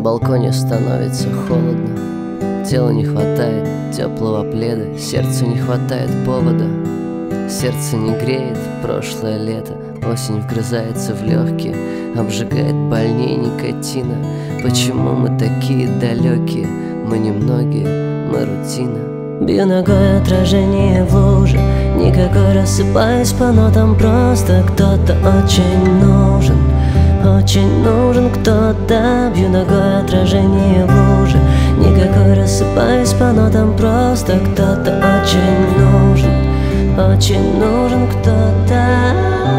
балконе становится холодно, телу не хватает теплого пледа, сердцу не хватает повода. Сердце не греет прошлое лето, осень вгрызается в легкие, обжигает больнее никотина. Почему мы такие далекие? Мы немногие, мы рутина. Бью ногой отражение в луже, никакой рассыпаюсь по нотам, просто кто-то очень нужен. Очень нужен кто-то. Бью ногой отражение в луже, никакой рассыпаюсь по нотам, просто кто-то очень нужен. Очень нужен кто-то.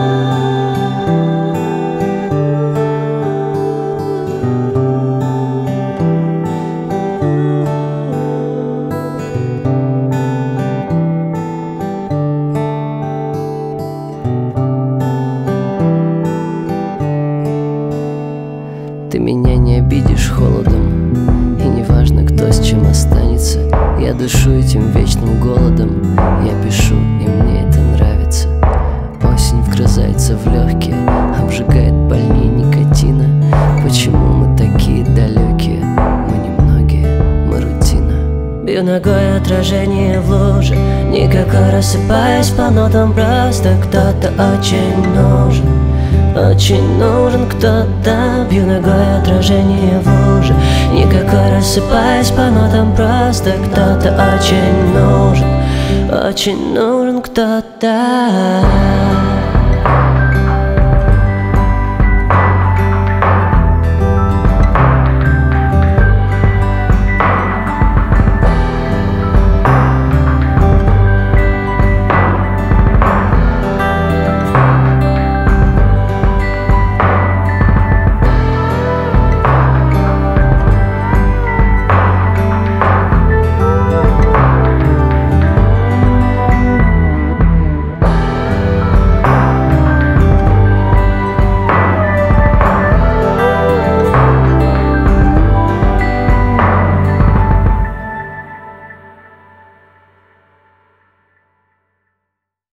Ты меня не обидишь холодом, и не важно, кто с чем останется. Я дышу этим вечным голодом, я пишу, и мне это нравится. Осень вгрызается в легкие, обжигает больнее никотина. Почему мы такие далекие? Мы немногие, мы рутина. Бью ногой отражение в луже, никакой рассыпаюсь по нотам, просто кто-то очень нужен. Очень нужен кто-то. Бью ногой отражение в луже, никакой рассыпаюсь по нотам, просто кто-то очень нужен. Очень нужен кто-то.